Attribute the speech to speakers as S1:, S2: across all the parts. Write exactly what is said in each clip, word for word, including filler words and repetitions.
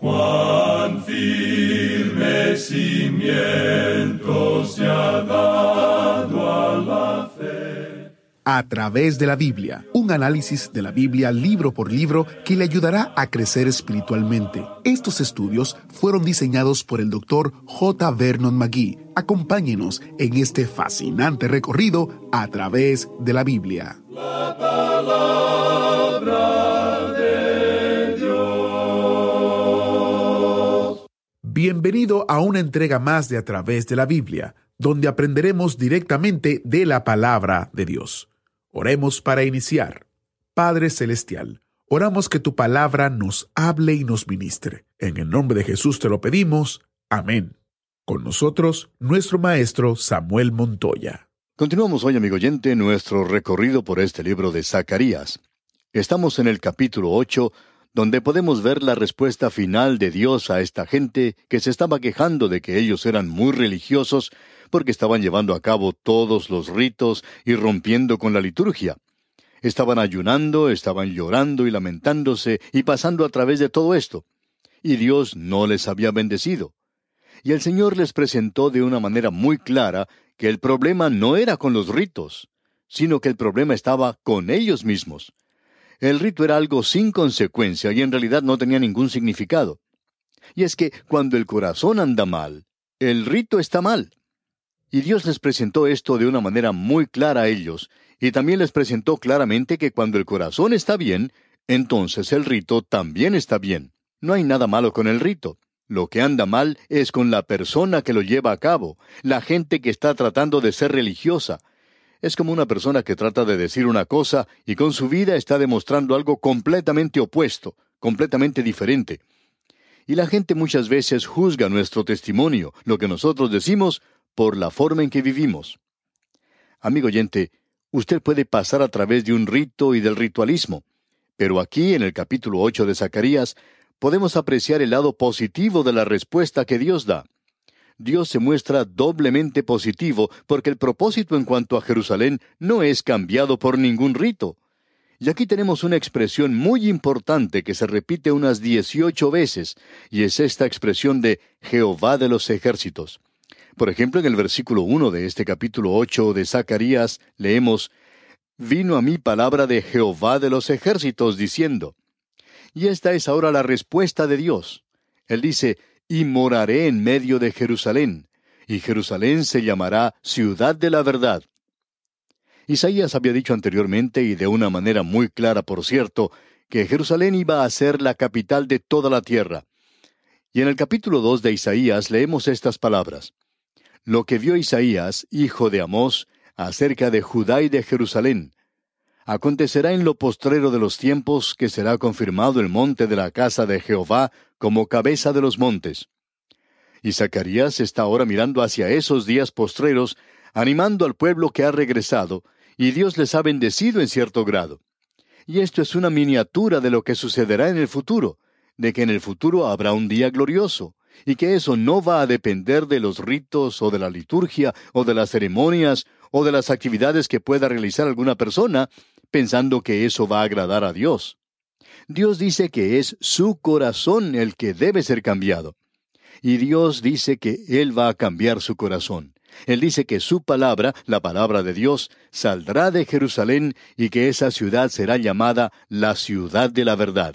S1: Cuán firme cimiento se ha dado a la fe.
S2: A través de la Biblia, un análisis de la Biblia libro por libro que le ayudará a crecer espiritualmente. Estos estudios fueron diseñados por el doctor J. Vernon McGee. Acompáñenos en este fascinante recorrido a través de la Biblia.
S1: La palabra de Dios.
S2: Bienvenido a una entrega más de A través de la Biblia, donde aprenderemos directamente de la palabra de Dios. Oremos para iniciar. Padre Celestial, oramos que tu palabra nos hable y nos ministre. En el nombre de Jesús te lo pedimos. Amén. Con nosotros, nuestro maestro Samuel Montoya.
S3: Continuamos hoy, amigo oyente, nuestro recorrido por este libro de Zacarías. Estamos en el capítulo ocho, donde podemos ver la respuesta final de Dios a esta gente que se estaba quejando de que ellos eran muy religiosos porque estaban llevando a cabo todos los ritos y rompiendo con la liturgia. Estaban ayunando, estaban llorando y lamentándose y pasando a través de todo esto. Y Dios no les había bendecido. Y el Señor les presentó de una manera muy clara que el problema no era con los ritos, sino que el problema estaba con ellos mismos. El rito era algo sin consecuencia y en realidad no tenía ningún significado. Y es que cuando el corazón anda mal, el rito está mal. Y Dios les presentó esto de una manera muy clara a ellos, y también les presentó claramente que cuando el corazón está bien, entonces el rito también está bien. No hay nada malo con el rito. Lo que anda mal es con la persona que lo lleva a cabo, la gente que está tratando de ser religiosa. Es como una persona que trata de decir una cosa y con su vida está demostrando algo completamente opuesto, completamente diferente. Y la gente muchas veces juzga nuestro testimonio, lo que nosotros decimos, por la forma en que vivimos. Amigo oyente, usted puede pasar a través de un rito y del ritualismo, pero aquí en el capítulo ocho de Zacarías podemos apreciar el lado positivo de la respuesta que Dios da. Dios se muestra doblemente positivo porque el propósito en cuanto a Jerusalén no es cambiado por ningún rito. Y aquí tenemos una expresión muy importante que se repite unas dieciocho veces, y es esta expresión de Jehová de los ejércitos. Por ejemplo, en el versículo uno de este capítulo ocho de Zacarías leemos: «Vino a mí palabra de Jehová de los ejércitos, diciendo». Y esta es ahora la respuesta de Dios. Él dice: «Y moraré en medio de Jerusalén, y Jerusalén se llamará ciudad de la verdad». Isaías había dicho anteriormente, y de una manera muy clara por cierto, que Jerusalén iba a ser la capital de toda la tierra. Y en el capítulo dos de Isaías leemos estas palabras: «Lo que vio Isaías, hijo de Amós, acerca de Judá y de Jerusalén. Acontecerá en lo postrero de los tiempos que será confirmado el monte de la casa de Jehová como cabeza de los montes». Y Zacarías está ahora mirando hacia esos días postreros, animando al pueblo que ha regresado, y Dios les ha bendecido en cierto grado. Y esto es una miniatura de lo que sucederá en el futuro, de que en el futuro habrá un día glorioso, y que eso no va a depender de los ritos o de la liturgia o de las ceremonias o de las actividades que pueda realizar alguna persona, pensando que eso va a agradar a Dios. Dios dice que es su corazón el que debe ser cambiado. Y Dios dice que Él va a cambiar su corazón. Él dice que su palabra, la palabra de Dios, saldrá de Jerusalén y que esa ciudad será llamada la ciudad de la verdad.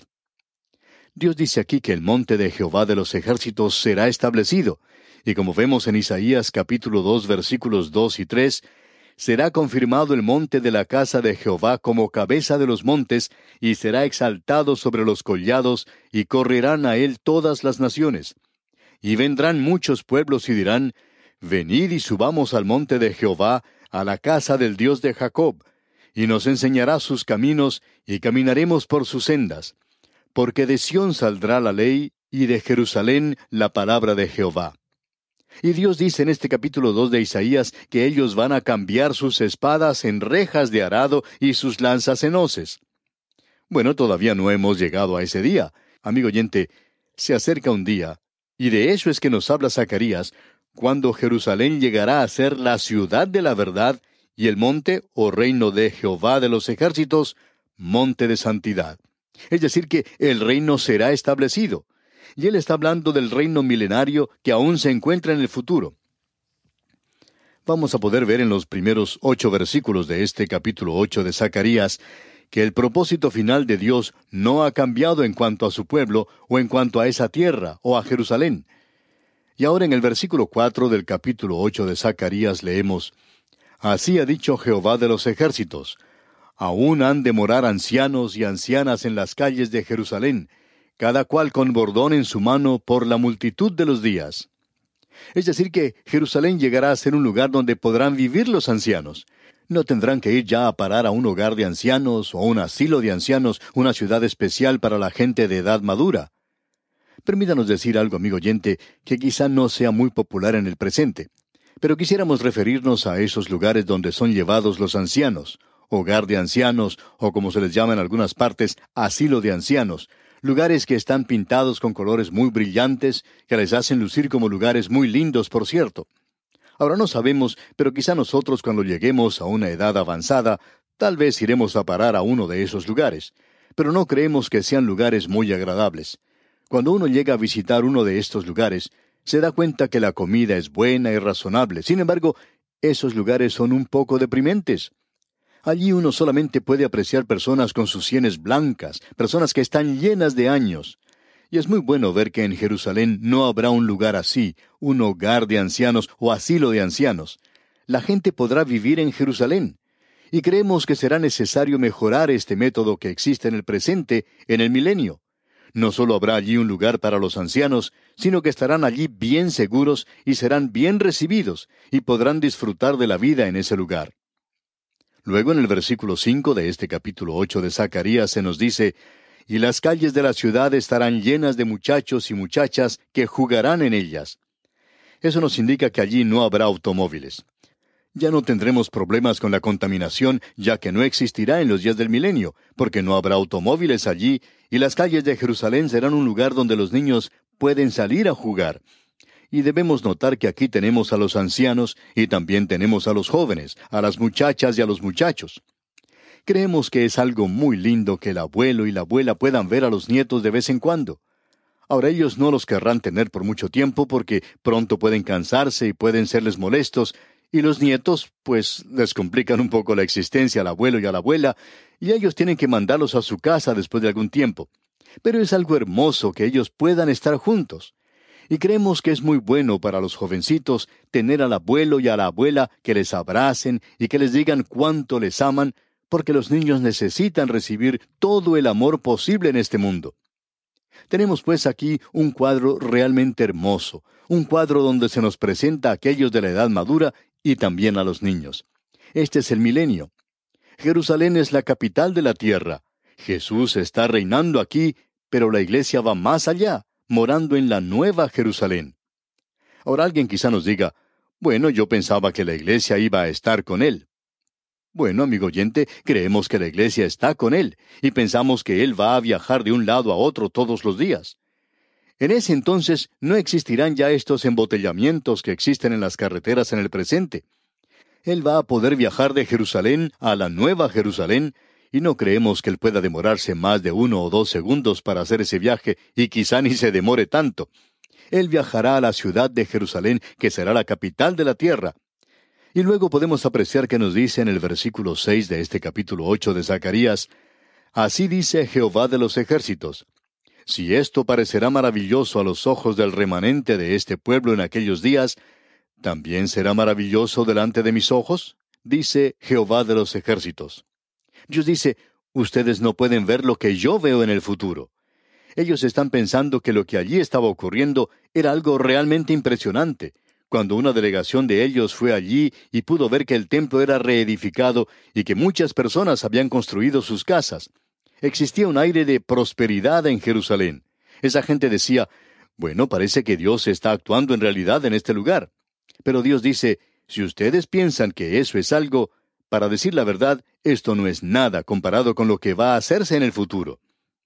S3: Dios dice aquí que el monte de Jehová de los ejércitos será establecido, y como vemos en Isaías capítulo dos versículos dos y tres, será confirmado el monte de la casa de Jehová como cabeza de los montes, y será exaltado sobre los collados, y correrán a él todas las naciones. Y vendrán muchos pueblos y dirán: «Venid y subamos al monte de Jehová, a la casa del Dios de Jacob, y nos enseñará sus caminos, y caminaremos por sus sendas. Porque de Sión saldrá la ley, y de Jerusalén la palabra de Jehová». Y Dios dice en este capítulo dos de Isaías que ellos van a cambiar sus espadas en rejas de arado y sus lanzas en hoces. Bueno, todavía no hemos llegado a ese día. Amigo oyente, se acerca un día, y de eso es que nos habla Zacarías, cuando Jerusalén llegará a ser la ciudad de la verdad, y el monte, o reino de Jehová de los ejércitos, monte de santidad. Es decir, que el reino será establecido. y él está hablando del reino milenario que aún se encuentra en el futuro. Vamos a poder ver en los primeros ocho versículos de este capítulo ocho de Zacarías que el propósito final de Dios no ha cambiado en cuanto a su pueblo o en cuanto a esa tierra o a Jerusalén. Y ahora en el versículo cuatro del capítulo ocho de Zacarías leemos: Así ha dicho Jehová de los ejércitos: Aún han de morar ancianos y ancianas en las calles de Jerusalén, cada cual con bordón en su mano por la multitud de los días. Es decir, que Jerusalén llegará a ser un lugar donde podrán vivir los ancianos. No tendrán que ir ya a parar a un hogar de ancianos o a un asilo de ancianos, una ciudad especial para la gente de edad madura. Permítanos decir algo, amigo oyente, que quizá no sea muy popular en el presente, pero quisiéramos referirnos a esos lugares donde son llevados los ancianos, hogar de ancianos, o como se les llama en algunas partes, asilo de ancianos, lugares que están pintados con colores muy brillantes, que les hacen lucir como lugares muy lindos, por cierto. Ahora no sabemos, pero quizá nosotros cuando lleguemos a una edad avanzada, tal vez iremos a parar a uno de esos lugares, pero no creemos que sean lugares muy agradables. Cuando uno llega a visitar uno de estos lugares, se da cuenta que la comida es buena y razonable. Sin embargo, esos lugares son un poco deprimentes. Allí uno solamente puede apreciar personas con sus sienes blancas, personas que están llenas de años. Y es muy bueno ver que en Jerusalén no habrá un lugar así, un hogar de ancianos o asilo de ancianos. La gente podrá vivir en Jerusalén. Y creemos que será necesario mejorar este método que existe en el presente, en el milenio. No solo habrá allí un lugar para los ancianos, sino que estarán allí bien seguros y serán bien recibidos, y podrán disfrutar de la vida en ese lugar. Luego en el versículo cinco de este capítulo ocho de Zacarías se nos dice: Y las calles de la ciudad estarán llenas de muchachos y muchachas que jugarán en ellas. Eso nos indica que allí no habrá automóviles. Ya no tendremos problemas con la contaminación, ya que no existirá en los días del milenio, porque no habrá automóviles allí, y las calles de Jerusalén serán un lugar donde los niños pueden salir a jugar. Y debemos notar que aquí tenemos a los ancianos y también tenemos a los jóvenes, a las muchachas y a los muchachos. Creemos que es algo muy lindo que el abuelo y la abuela puedan ver a los nietos de vez en cuando. Ahora ellos no los querrán tener por mucho tiempo porque pronto pueden cansarse y pueden serles molestos, y los nietos, pues, les complican un poco la existencia al abuelo y a la abuela, y ellos tienen que mandarlos a su casa después de algún tiempo. Pero es algo hermoso que ellos puedan estar juntos. Y creemos que es muy bueno para los jovencitos tener al abuelo y a la abuela que les abracen y que les digan cuánto les aman, porque los niños necesitan recibir todo el amor posible en este mundo. Tenemos pues aquí un cuadro realmente hermoso, un cuadro donde se nos presenta a aquellos de la edad madura y también a los niños. Este es el milenio. Jerusalén es la capital de la tierra. Jesús está reinando aquí, pero la iglesia va más allá, morando en la nueva Jerusalén. Ahora alguien quizá nos diga: bueno, yo pensaba que la iglesia iba a estar con él. Bueno, amigo oyente, creemos que la iglesia está con él, y pensamos que él va a viajar de un lado a otro todos los días. En ese entonces no existirán ya estos embotellamientos que existen en las carreteras en el presente. Él va a poder viajar de Jerusalén a la nueva Jerusalén, y no creemos que él pueda demorarse más de uno o dos segundos para hacer ese viaje, y quizá ni se demore tanto. Él viajará a la ciudad de Jerusalén, que será la capital de la tierra. Y luego podemos apreciar que nos dice en el versículo seis de este capítulo ocho de Zacarías: Así dice Jehová de los ejércitos: Si esto parecerá maravilloso a los ojos del remanente de este pueblo en aquellos días, ¿también será maravilloso delante de mis ojos? Dice Jehová de los ejércitos. Dios dice: ustedes no pueden ver lo que yo veo en el futuro. Ellos están pensando que lo que allí estaba ocurriendo era algo realmente impresionante. Cuando una delegación de ellos fue allí y pudo ver que el templo era reedificado y que muchas personas habían construido sus casas, existía un aire de prosperidad en Jerusalén. Esa gente decía: bueno, parece que Dios está actuando en realidad en este lugar. Pero Dios dice: si ustedes piensan que eso es algo, para decir la verdad, esto no es nada comparado con lo que va a hacerse en el futuro.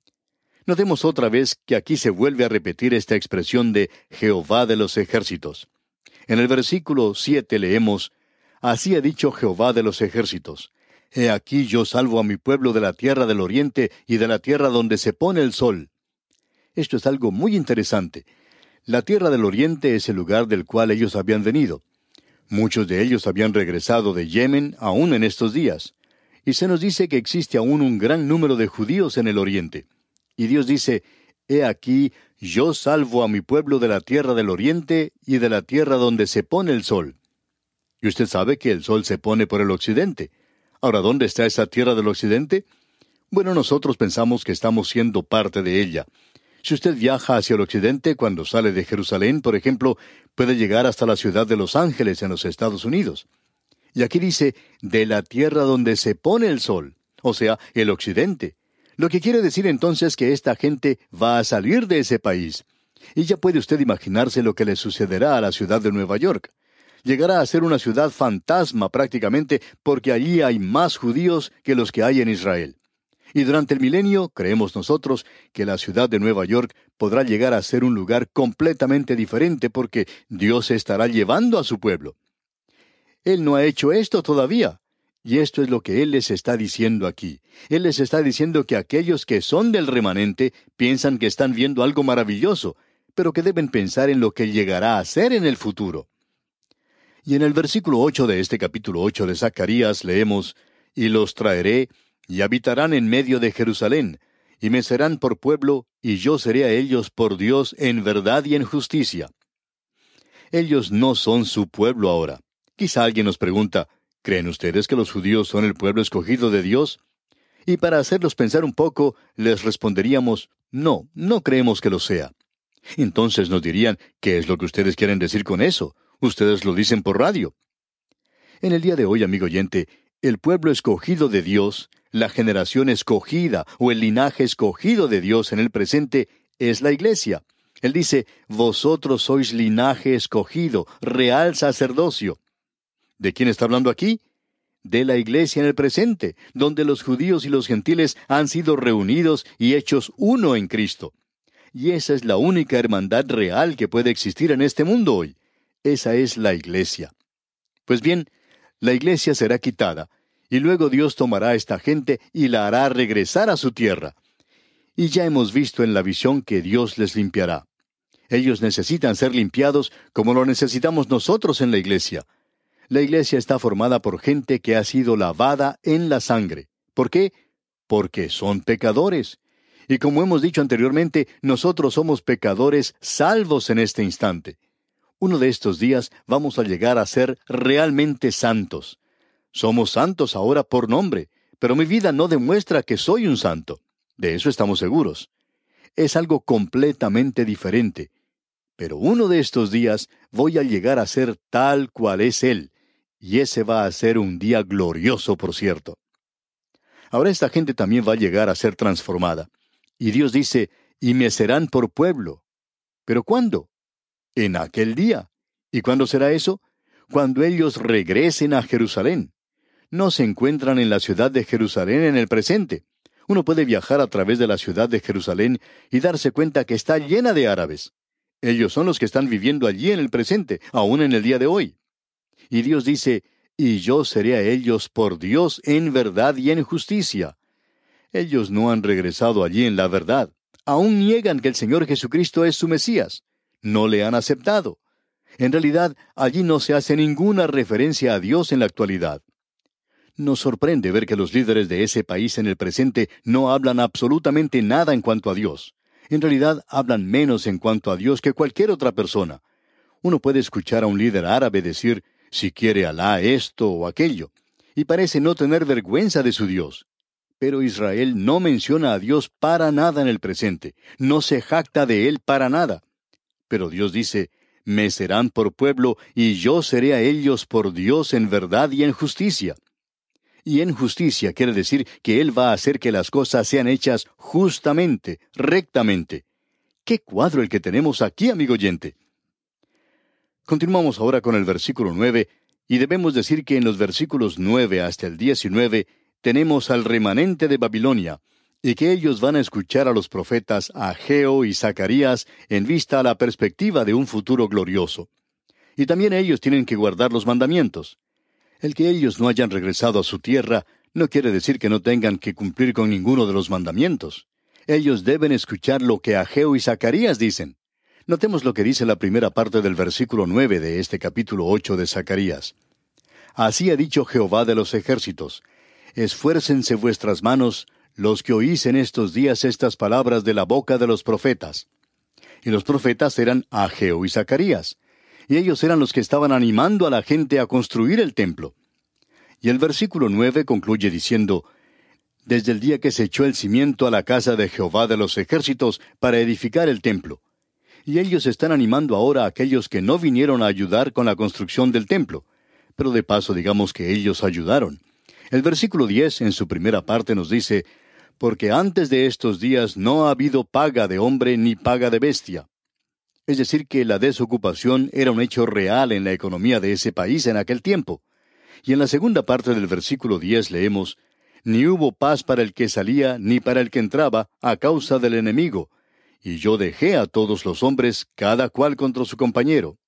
S3: Notemos otra vez que aquí se vuelve a repetir esta expresión de Jehová de los ejércitos. En el versículo siete leemos: Así ha dicho Jehová de los ejércitos: He aquí yo salvo a mi pueblo de la tierra del oriente y de la tierra donde se pone el sol. Esto es algo muy interesante. La tierra del oriente es el lugar del cual ellos habían venido. Muchos de ellos habían regresado de Yemen aún en estos días. Y se nos dice que existe aún un gran número de judíos en el oriente. Y Dios dice, «He aquí, yo salvo a mi pueblo de la tierra del oriente y de la tierra donde se pone el sol». Y usted sabe que el sol se pone por el occidente. Ahora, ¿dónde está esa tierra del occidente? Bueno, nosotros pensamos que estamos siendo parte de ella. Si usted viaja hacia el occidente cuando sale de Jerusalén, por ejemplo, puede llegar hasta la ciudad de Los Ángeles en los Estados Unidos. Y aquí dice, de la tierra donde se pone el sol, o sea, el occidente. Lo que quiere decir entonces que esta gente va a salir de ese país. Y ya puede usted imaginarse lo que le sucederá a la ciudad de Nueva York. Llegará a ser una ciudad fantasma prácticamente porque allí hay más judíos que los que hay en Israel. Y durante el milenio, creemos nosotros, que la ciudad de Nueva York podrá llegar a ser un lugar completamente diferente porque Dios estará llevando a su pueblo. Él no ha hecho esto todavía. Y esto es lo que Él les está diciendo aquí. Él les está diciendo que aquellos que son del remanente piensan que están viendo algo maravilloso, pero que deben pensar en lo que llegará a ser en el futuro. Y en el versículo ocho de este capítulo ocho de Zacarías leemos, «Y los traeré, y habitarán en medio de Jerusalén, y me serán por pueblo, y yo seré a ellos por Dios en verdad y en justicia». Ellos no son su pueblo ahora. Quizá alguien nos pregunta, ¿creen ustedes que los judíos son el pueblo escogido de Dios? Y para hacerlos pensar un poco, les responderíamos, no, no creemos que lo sea. Entonces nos dirían, ¿qué es lo que ustedes quieren decir con eso? Ustedes lo dicen por radio. En el día de hoy, amigo oyente, el pueblo escogido de Dios, la generación escogida o el linaje escogido de Dios en el presente, es la iglesia. Él dice, vosotros sois linaje escogido, real sacerdocio. ¿De quién está hablando aquí? De la iglesia en el presente, donde los judíos y los gentiles han sido reunidos y hechos uno en Cristo. Y esa es la única hermandad real que puede existir en este mundo hoy. Esa es la iglesia. Pues bien, la iglesia será quitada, y luego Dios tomará a esta gente y la hará regresar a su tierra. Y ya hemos visto en la visión que Dios les limpiará. Ellos necesitan ser limpiados como lo necesitamos nosotros en la iglesia. La iglesia está formada por gente que ha sido lavada en la sangre. ¿Por qué? Porque son pecadores. Y como hemos dicho anteriormente, nosotros somos pecadores salvos en este instante. Uno de estos días vamos a llegar a ser realmente santos. Somos santos ahora por nombre, pero mi vida no demuestra que soy un santo. De eso estamos seguros. Es algo completamente diferente. Pero uno de estos días voy a llegar a ser tal cual es Él. Y ese va a ser un día glorioso, por cierto. Ahora esta gente también va a llegar a ser transformada. Y Dios dice, y me serán por pueblo. ¿Pero cuándo? En aquel día. ¿Y cuándo será eso? Cuando ellos regresen a Jerusalén. No se encuentran en la ciudad de Jerusalén en el presente. Uno puede viajar a través de la ciudad de Jerusalén y darse cuenta que está llena de árabes. Ellos son los que están viviendo allí en el presente, aún en el día de hoy. Y Dios dice, y yo seré a ellos por Dios en verdad y en justicia. Ellos no han regresado allí en la verdad. Aún niegan que el Señor Jesucristo es su Mesías. No le han aceptado. En realidad, allí no se hace ninguna referencia a Dios en la actualidad. Nos sorprende ver que los líderes de ese país en el presente no hablan absolutamente nada en cuanto a Dios. En realidad, hablan menos en cuanto a Dios que cualquier otra persona. Uno puede escuchar a un líder árabe decir, si quiere Alá esto o aquello, y parece no tener vergüenza de su Dios. Pero Israel no menciona a Dios para nada en el presente, no se jacta de Él para nada. Pero Dios dice, me serán por pueblo, y yo seré a ellos por Dios en verdad y en justicia. Y en justicia quiere decir que Él va a hacer que las cosas sean hechas justamente, rectamente. ¡Qué cuadro el que tenemos aquí, amigo oyente! Continuamos ahora con el versículo nueve, y debemos decir que en los versículos nueve hasta el diecinueve tenemos al remanente de Babilonia, y que ellos van a escuchar a los profetas Ageo y Zacarías en vista a la perspectiva de un futuro glorioso. Y también ellos tienen que guardar los mandamientos. El que ellos no hayan regresado a su tierra no quiere decir que no tengan que cumplir con ninguno de los mandamientos. Ellos deben escuchar lo que Ageo y Zacarías dicen. Notemos lo que dice la primera parte del versículo nueve de este capítulo ocho de Zacarías. Así ha dicho Jehová de los ejércitos: esfuércense vuestras manos, los que oís en estos días estas palabras de la boca de los profetas. Y los profetas eran Ageo y Zacarías, y ellos eran los que estaban animando a la gente a construir el templo. Y el versículo nueve concluye diciendo: desde el día que se echó el cimiento a la casa de Jehová de los ejércitos para edificar el templo. Y ellos están animando ahora a aquellos que no vinieron a ayudar con la construcción del templo. Pero de paso digamos que ellos ayudaron. El versículo diez en su primera parte nos dice: porque antes de estos días no ha habido paga de hombre ni paga de bestia. Es decir, que la desocupación era un hecho real en la economía de ese país en aquel tiempo. Y en la segunda parte del versículo diez leemos: ni hubo paz para el que salía ni para el que entraba a causa del enemigo. Y yo dejé a todos los hombres, cada cual contra su compañero.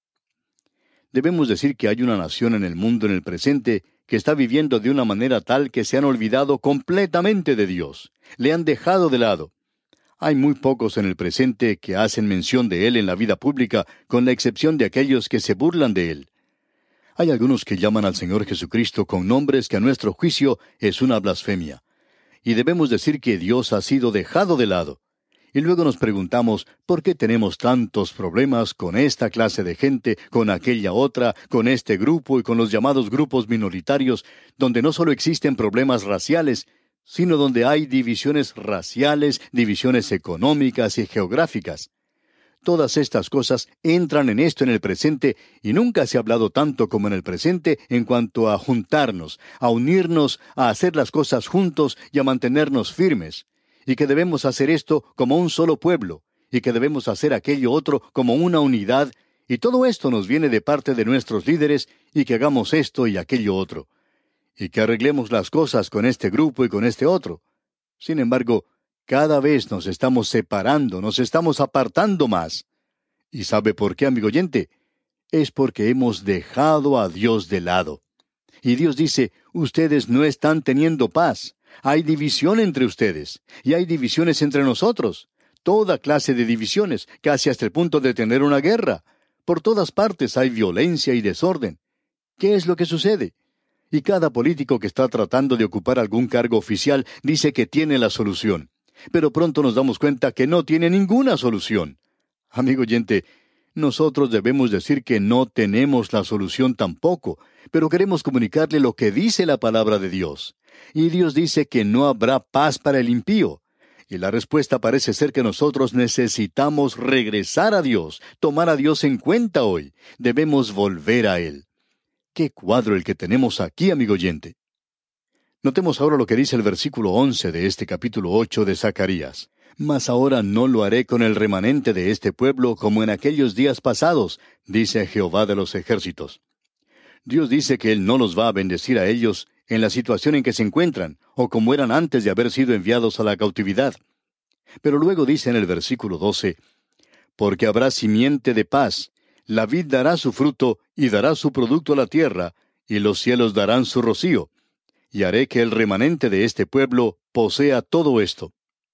S3: Debemos decir que hay una nación en el mundo en el presente que está viviendo de una manera tal que se han olvidado completamente de Dios. Le han dejado de lado. Hay muy pocos en el presente que hacen mención de Él en la vida pública, con la excepción de aquellos que se burlan de Él. Hay algunos que llaman al Señor Jesucristo con nombres que a nuestro juicio es una blasfemia. Y debemos decir que Dios ha sido dejado de lado. Y luego nos preguntamos, ¿por qué tenemos tantos problemas con esta clase de gente, con aquella otra, con este grupo y con los llamados grupos minoritarios, donde no solo existen problemas raciales, sino donde hay divisiones raciales, divisiones económicas y geográficas? Todas estas cosas entran en esto en el presente, y nunca se ha hablado tanto como en el presente en cuanto a juntarnos, a unirnos, a hacer las cosas juntos y a mantenernos firmes. Y que debemos hacer esto como un solo pueblo, y que debemos hacer aquello otro como una unidad, y todo esto nos viene de parte de nuestros líderes, y que hagamos esto y aquello otro, y que arreglemos las cosas con este grupo y con este otro. Sin embargo, cada vez nos estamos separando, nos estamos apartando más. ¿Y sabe por qué, amigo oyente? Es porque hemos dejado a Dios de lado. Y Dios dice, ustedes no están teniendo paz. Hay división entre ustedes, y hay divisiones entre nosotros. Toda clase de divisiones, casi hasta el punto de tener una guerra. Por todas partes hay violencia y desorden. ¿Qué es lo que sucede? Y cada político que está tratando de ocupar algún cargo oficial dice que tiene la solución. Pero pronto nos damos cuenta que no tiene ninguna solución. Amigo oyente, nosotros debemos decir que no tenemos la solución tampoco, pero queremos comunicarle lo que dice la palabra de Dios. Y Dios dice que no habrá paz para el impío. Y la respuesta parece ser que nosotros necesitamos regresar a Dios, tomar a Dios en cuenta hoy. Debemos volver a Él. ¡Qué cuadro el que tenemos aquí, amigo oyente! Notemos ahora lo que dice el versículo once de este capítulo ocho de Zacarías. Mas ahora no lo haré con el remanente de este pueblo como en aquellos días pasados, dice Jehová de los ejércitos. Dios dice que Él no los va a bendecir a ellos en la situación en que se encuentran, o como eran antes de haber sido enviados a la cautividad. Pero luego dice en el versículo doce, porque habrá simiente de paz, la vid dará su fruto, y dará su producto a la tierra, y los cielos darán su rocío, y haré que el remanente de este pueblo posea todo esto.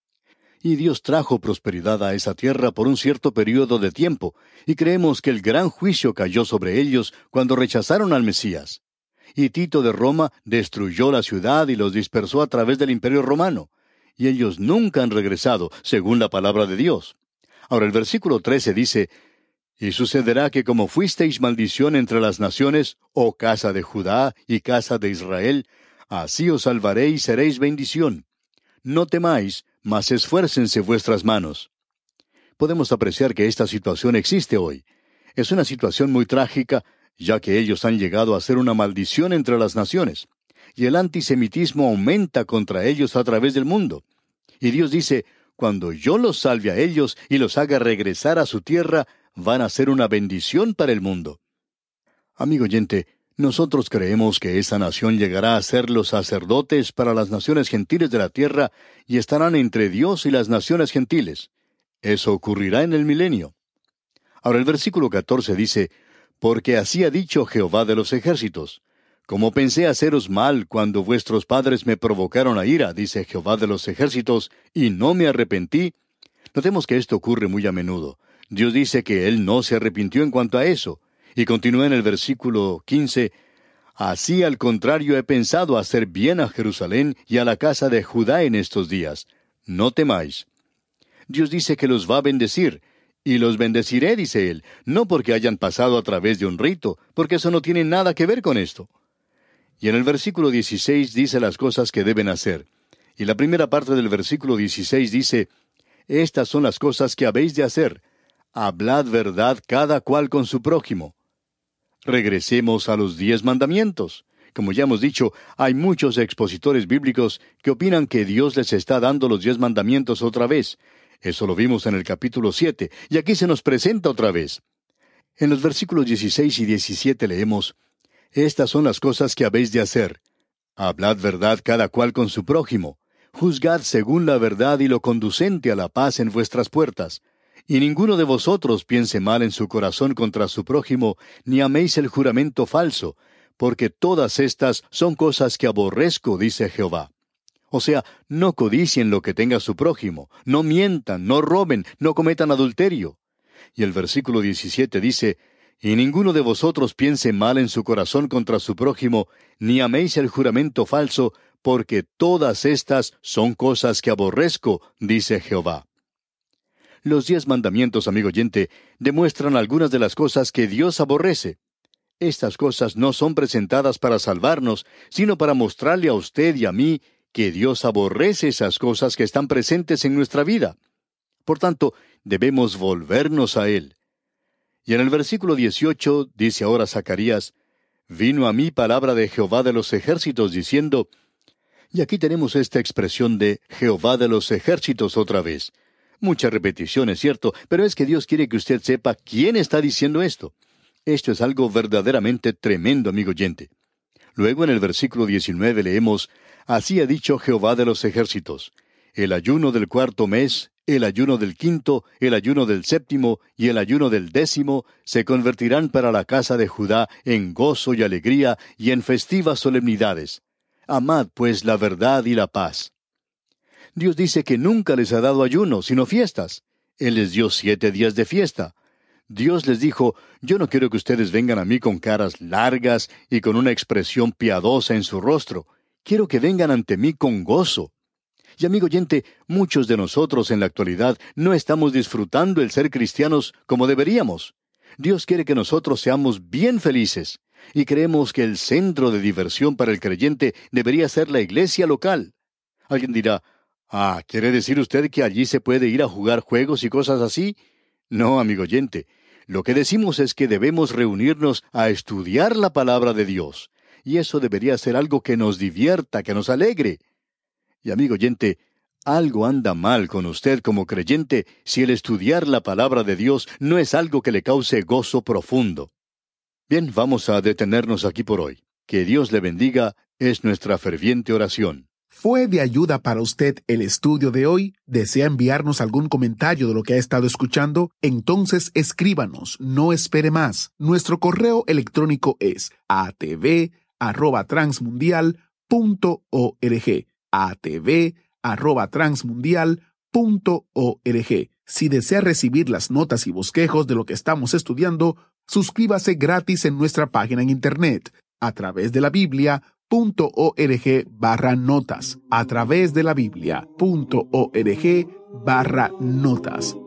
S3: Y Dios trajo prosperidad a esa tierra por un cierto período de tiempo, y creemos que el gran juicio cayó sobre ellos cuando rechazaron al Mesías. Y Tito de Roma destruyó la ciudad y los dispersó a través del Imperio Romano. Y ellos nunca han regresado, según la palabra de Dios. Ahora el versículo trece dice, y sucederá que como fuisteis maldición entre las naciones, oh casa de Judá y casa de Israel, así os salvaré y seréis bendición. No temáis, mas esfuércense vuestras manos. Podemos apreciar que esta situación existe hoy. Es una situación muy trágica, ya que ellos han llegado a ser una maldición entre las naciones, y el antisemitismo aumenta contra ellos a través del mundo. Y Dios dice, cuando yo los salve a ellos y los haga regresar a su tierra, van a ser una bendición para el mundo. Amigo oyente, nosotros creemos que esa nación llegará a ser los sacerdotes para las naciones gentiles de la tierra y estarán entre Dios y las naciones gentiles. Eso ocurrirá en el milenio. Ahora el versículo catorce dice, porque así ha dicho Jehová de los ejércitos, Como pensé haceros mal cuando vuestros padres me provocaron a ira, dice Jehová de los ejércitos, y no me arrepentí. Notemos que esto ocurre muy a menudo. Dios dice que Él no se arrepintió en cuanto a eso. Y continúa en el versículo quince, Así al contrario he pensado hacer bien a Jerusalén y a la casa de Judá en estos días. No temáis. Dios dice que los va a bendecir, y los bendeciré, dice Él, no porque hayan pasado a través de un rito, porque eso no tiene nada que ver con esto. Y en el versículo dieciséis dice las cosas que deben hacer. Y la primera parte del versículo dieciséis dice, Estas son las cosas que habéis de hacer. Hablad verdad cada cual con su prójimo. Regresemos a los diez mandamientos. Como ya hemos dicho, hay muchos expositores bíblicos que opinan que Dios les está dando los diez mandamientos otra vez. Eso lo vimos en el capítulo siete, y aquí se nos presenta otra vez. En los versículos dieciséis y diecisiete leemos, Estas son las cosas que habéis de hacer. Hablad verdad cada cual con su prójimo. Juzgad según la verdad y lo conducente a la paz en vuestras puertas. Y ninguno de vosotros piense mal en su corazón contra su prójimo, ni améis el juramento falso, porque todas estas son cosas que aborrezco, dice Jehová. O sea, no codicien lo que tenga su prójimo, no mientan, no roben, no cometan adulterio. Y el versículo diecisiete dice, Y ninguno de vosotros piense mal en su corazón contra su prójimo, ni améis el juramento falso, porque todas estas son cosas que aborrezco, dice Jehová. Los diez mandamientos, amigo oyente, demuestran algunas de las cosas que Dios aborrece. Estas cosas no son presentadas para salvarnos, sino para mostrarle a usted y a mí que Dios aborrece esas cosas que están presentes en nuestra vida. Por tanto, debemos volvernos a Él. Y en el versículo dieciocho dice ahora Zacarías, Vino a mí palabra de Jehová de los ejércitos, diciendo, y aquí tenemos esta expresión de Jehová de los ejércitos otra vez. Mucha repetición, es cierto, pero es que Dios quiere que usted sepa quién está diciendo esto. Esto es algo verdaderamente tremendo, amigo oyente. Luego en el versículo diecinueve leemos, Así ha dicho Jehová de los ejércitos, el ayuno del cuarto mes, el ayuno del quinto, el ayuno del séptimo y el ayuno del décimo se convertirán para la casa de Judá en gozo y alegría y en festivas solemnidades. Amad pues la verdad y la paz. Dios dice que nunca les ha dado ayuno, sino fiestas. Él les dio siete días de fiesta. Dios les dijo, yo no quiero que ustedes vengan a mí con caras largas y con una expresión piadosa en su rostro. Quiero que vengan ante mí con gozo. Y amigo oyente, muchos de nosotros en la actualidad no estamos disfrutando el ser cristianos como deberíamos. Dios quiere que nosotros seamos bien felices. Y creemos que el centro de diversión para el creyente debería ser la iglesia local. Alguien dirá, Ah, ¿quiere decir usted que allí se puede ir a jugar juegos y cosas así? No, amigo oyente. Lo que decimos es que debemos reunirnos a estudiar la palabra de Dios. Y eso debería ser algo que nos divierta, que nos alegre. Y amigo oyente, algo anda mal con usted como creyente si el estudiar la palabra de Dios no es algo que le cause gozo profundo. Bien, vamos a detenernos aquí por hoy. Que Dios le bendiga es nuestra ferviente oración.
S2: ¿Fue de ayuda para usted el estudio de hoy? ¿Desea enviarnos algún comentario de lo que ha estado escuchando? Entonces escríbanos, no espere más. Nuestro correo electrónico es a t v arroba transmundial punto org. a t v arroba transmundial punto org. Si desea recibir las notas y bosquejos de lo que estamos estudiando, suscríbase gratis en nuestra página en internet, a través de la Biblia. Punto org barra notas, a través de la Biblia punto org barra notas.